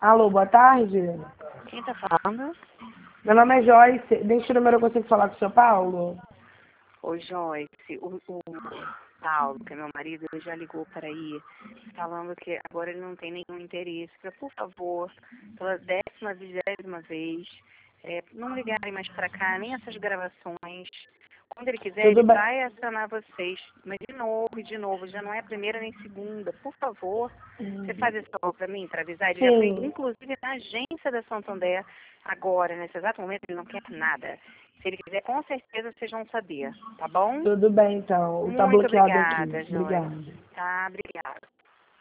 Alô, boa tarde. Quem tá falando? Meu nome é Joyce. Deixa o número, eu consigo falar com o seu Paulo? Ô, Joyce, o Paulo, que é meu marido, ele já ligou para aí, falando que agora ele não tem nenhum interesse. Por favor, pela 10ª vez, não ligarem mais para cá, nem essas gravações. Quando ele quiser, Tudo ele bem. vai acionar vocês. Mas de novo, já não é a primeira nem segunda. Por favor, você faz isso para mim, para avisar. Ele já foi, Sim, inclusive, na agência da Santander, agora, nesse exato momento, ele não quer nada. Se ele quiser, com certeza vocês vão saber, tá bom? tudo bem então. Tá Muito bloqueado aqui. obrigada, Joyce. Obrigada. Tá, obrigada.